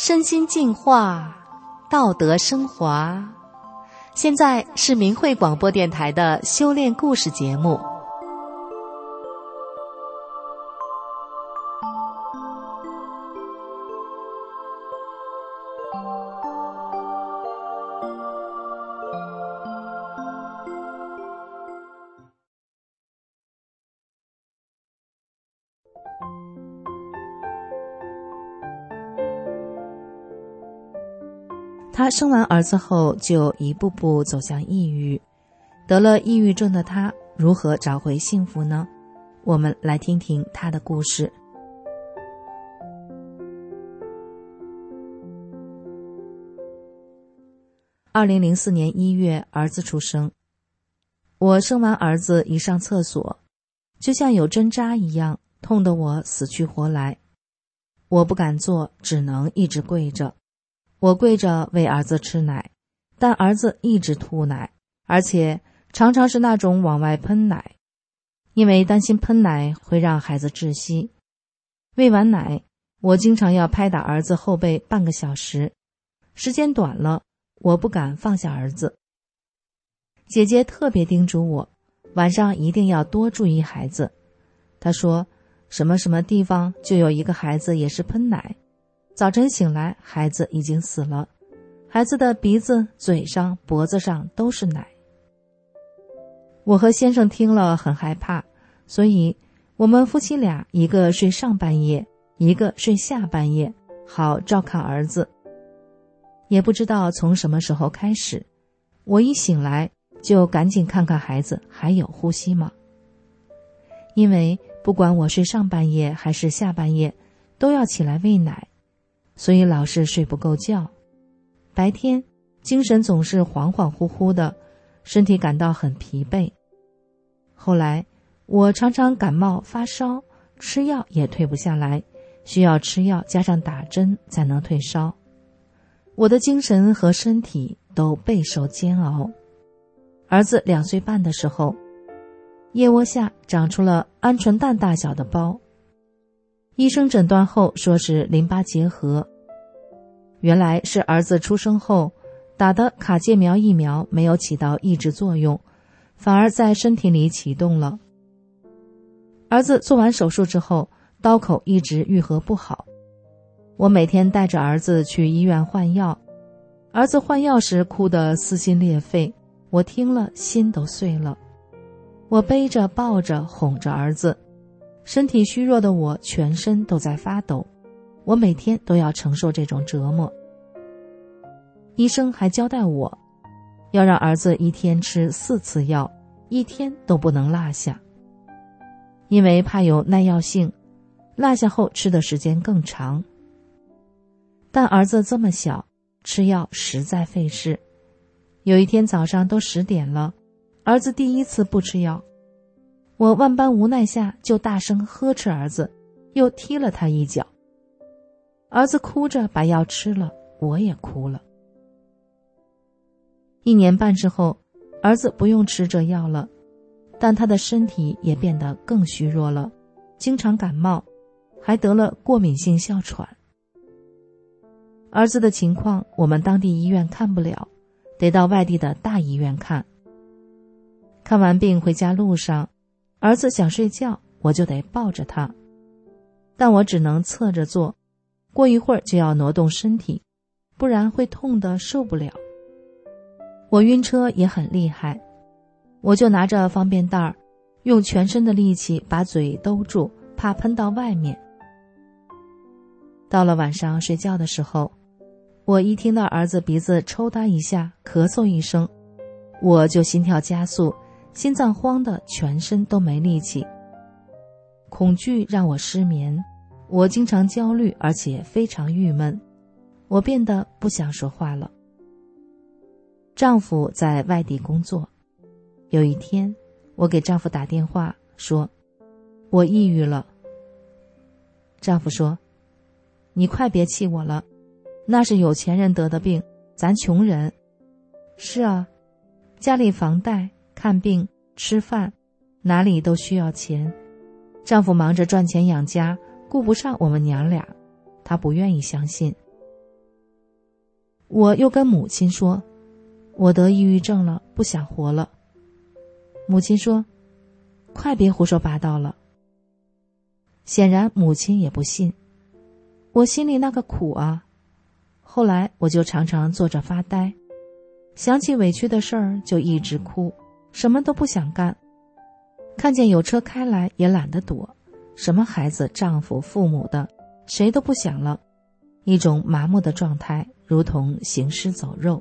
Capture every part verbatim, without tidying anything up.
身心净化，道德升华。现在是明慧广播电台的修炼故事节目。他生完儿子后就一步步走向抑郁，得了抑郁症的他如何找回幸福呢？我们来听听他的故事。二零零四年一月，儿子出生。我生完儿子一上厕所，就像有针扎一样，痛得我死去活来。我不敢坐，只能一直跪着。我跪着喂儿子吃奶，但儿子一直吐奶，而且常常是那种往外喷奶。因为担心喷奶会让孩子窒息，喂完奶，我经常要拍打儿子后背半个小时，时间短了，我不敢放下儿子。姐姐特别叮嘱我，晚上一定要多注意孩子。她说，什么什么地方就有一个孩子也是喷奶，早晨醒来，孩子已经死了，孩子的鼻子、嘴上、脖子上都是奶。我和先生听了很害怕，所以我们夫妻俩一个睡上半夜，一个睡下半夜，好照看儿子。也不知道从什么时候开始，我一醒来就赶紧看看孩子还有呼吸吗？因为不管我睡上半夜还是下半夜，都要起来喂奶，所以老是睡不够觉，白天精神总是恍恍惚惚的，身体感到很疲惫。后来我常常感冒发烧，吃药也退不下来，需要吃药加上打针才能退烧。我的精神和身体都备受煎熬。儿子两岁半的时候，腋窝下长出了鹌鹑蛋大小的包，医生诊断后说是淋巴结核。原来是儿子出生后打的卡介苗疫苗没有起到抑制作用，反而在身体里启动了。儿子做完手术之后，刀口一直愈合不好。我每天带着儿子去医院换药，儿子换药时哭得撕心裂肺，我听了心都碎了。我背着抱着哄着儿子，身体虚弱的我全身都在发抖，我每天都要承受这种折磨。医生还交代我，要让儿子一天吃四次药，一天都不能落下。因为怕有耐药性，落下后吃的时间更长。但儿子这么小，吃药实在费事。有一天早上都十点了，儿子第一次不吃药，我万般无奈下就大声呵斥儿子，又踢了他一脚。儿子哭着把药吃了，我也哭了。一年半之后，儿子不用吃这药了，但他的身体也变得更虚弱了，经常感冒，还得了过敏性哮喘。儿子的情况我们当地医院看不了，得到外地的大医院看。看完病回家路上，儿子想睡觉，我就得抱着他，但我只能侧着坐，过一会儿就要挪动身体，不然会痛得受不了。我晕车也很厉害，我就拿着方便袋，用全身的力气把嘴兜住，怕喷到外面。到了晚上睡觉的时候，我一听到儿子鼻子抽搭一下，咳嗽一声，我就心跳加速，心脏慌得全身都没力气。恐惧让我失眠，我经常焦虑，而且非常郁闷，我变得不想说话了。丈夫在外地工作，有一天我给丈夫打电话说，我抑郁了。丈夫说，你快别气我了，那是有钱人得的病，咱穷人。是啊，家里房贷、看病、吃饭，哪里都需要钱。丈夫忙着赚钱养家，顾不上我们娘俩，他不愿意相信。 我又跟母亲说，我得抑郁症了，不想活了。母亲说，快别胡说八道了。显然母亲也不信，我心里那个苦啊。后来我就常常坐着发呆，想起委屈的事儿就一直哭，什么都不想干。看见有车开来也懒得躲，什么孩子、丈夫、父母的，谁都不想了，一种麻木的状态，如同行尸走肉。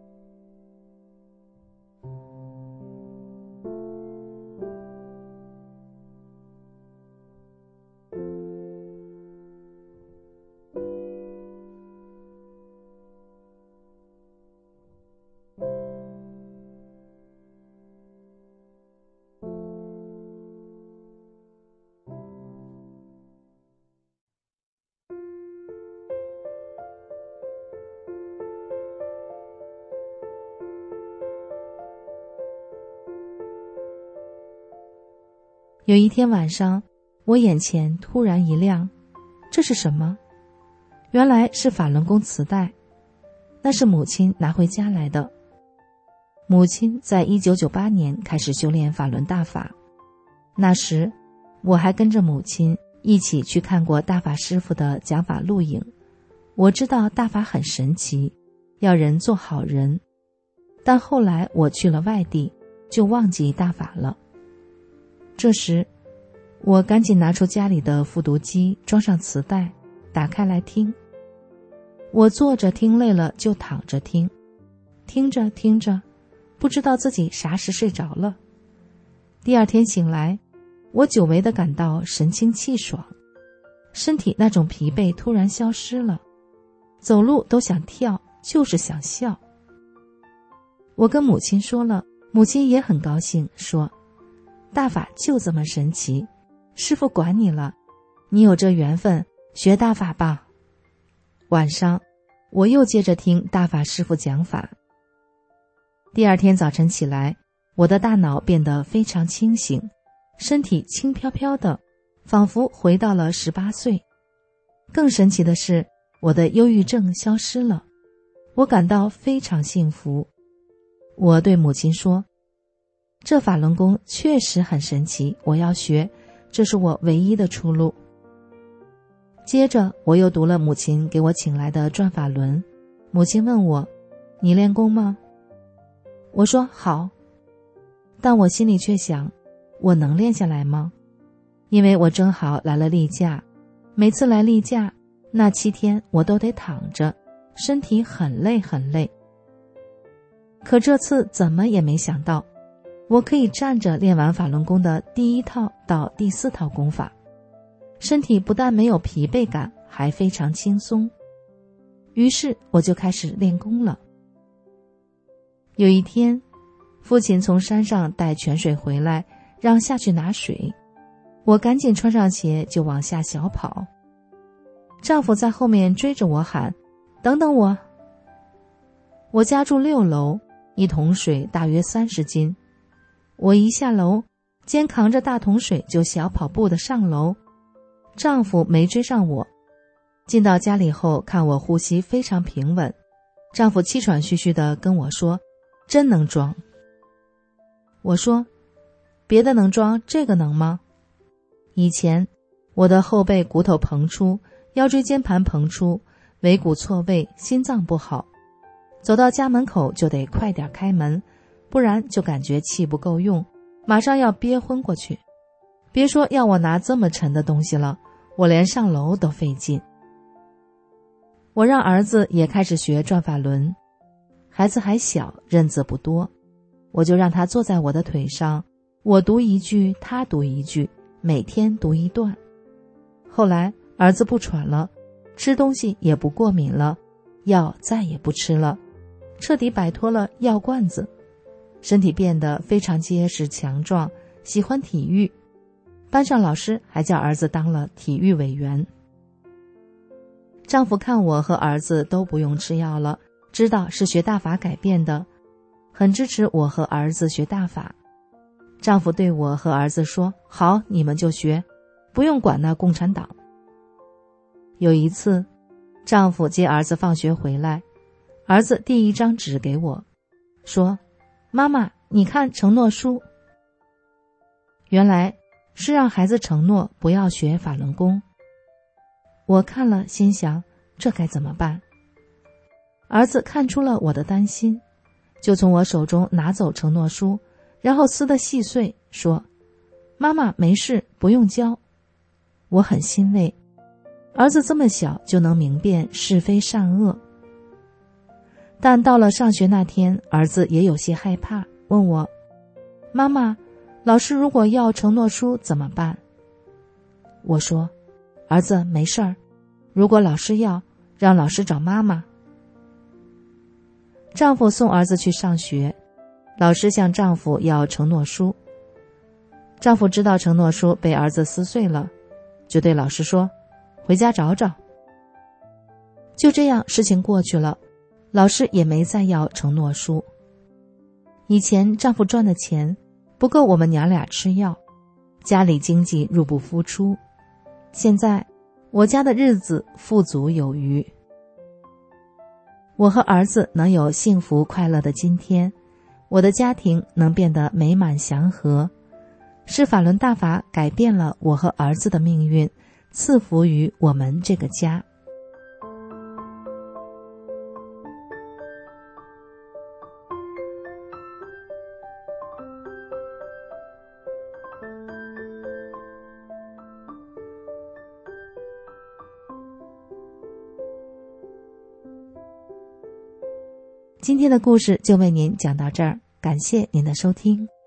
有一天晚上，我眼前突然一亮，这是什么？原来是法轮功磁带，那是母亲拿回家来的。母亲在一九九八年开始修炼法轮大法，那时我还跟着母亲一起去看过大法师父的讲法录影。我知道大法很神奇，要人做好人，但后来我去了外地，就忘记大法了。这时我赶紧拿出家里的复读机，装上磁带，打开来听。我坐着听累了就躺着听，听着听着不知道自己啥时睡着了。第二天醒来，我久违地感到神清气爽，身体那种疲惫突然消失了，走路都想跳，就是想笑。我跟母亲说了，母亲也很高兴，说大法就这么神奇，师父管你了，你有这缘分，学大法吧。晚上我又接着听大法师父讲法。第二天早晨起来，我的大脑变得非常清醒，身体轻飘飘的，仿佛回到了十八岁。更神奇的是，我的忧郁症消失了，我感到非常幸福。我对母亲说，这法轮功确实很神奇，我要学，这是我唯一的出路。接着我又读了母亲给我请来的转法轮。母亲问我，你练功吗？我说好，但我心里却想，我能练下来吗？因为我正好来了例假，每次来例假那七天我都得躺着，身体很累很累。可这次怎么也没想到，我可以站着练完法轮功的第一套到第四套功法，身体不但没有疲惫感，还非常轻松。于是我就开始练功了。有一天，父亲从山上带泉水回来，让下去拿水，我赶紧穿上鞋就往下小跑。丈夫在后面追着我喊，等等我。我家住六楼，一桶水大约三十斤。我一下楼，肩扛着大桶水就小跑步的上楼。丈夫没追上我。进到家里后，看我呼吸非常平稳，丈夫气喘吁吁地跟我说，真能装。我说，别的能装，这个能吗？以前我的后背骨头膨出，腰椎间盘膨出，尾骨错位，心脏不好，走到家门口就得快点开门，不然就感觉气不够用，马上要憋昏过去。别说要我拿这么沉的东西了，我连上楼都费劲。我让儿子也开始学转法轮，孩子还小，认字不多，我就让他坐在我的腿上，我读一句，他读一句，每天读一段。后来儿子不喘了，吃东西也不过敏了，药再也不吃了，彻底摆脱了药罐子，身体变得非常结实强壮，喜欢体育。班上老师还叫儿子当了体育委员。丈夫看我和儿子都不用吃药了，知道是学大法改变的，很支持我和儿子学大法。丈夫对我和儿子说，好，你们就学，不用管那共产党。有一次，丈夫接儿子放学回来， 儿子递一张纸给我，说：妈妈，你看承诺书。原来是让孩子承诺不要学法轮功。我看了心想，这该怎么办？儿子看出了我的担心，就从我手中拿走承诺书，然后撕得细碎，说：妈妈没事，不用教。我很欣慰，儿子这么小就能明辨是非善恶。但到了上学那天，儿子也有些害怕，问我：妈妈，老师如果要承诺书怎么办？我说：儿子没事儿，如果老师要，让老师找妈妈。丈夫送儿子去上学，老师向丈夫要承诺书。丈夫知道承诺书被儿子撕碎了，就对老师说：回家找找。就这样，事情过去了，老师也没再要承诺书。以前丈夫赚的钱不够我们娘俩吃药，家里经济入不敷出，现在我家的日子富足有余。我和儿子能有幸福快乐的今天，我的家庭能变得美满祥和，是法轮大法改变了我和儿子的命运，赐福于我们这个家。今天的故事就为您讲到这儿，感谢您的收听。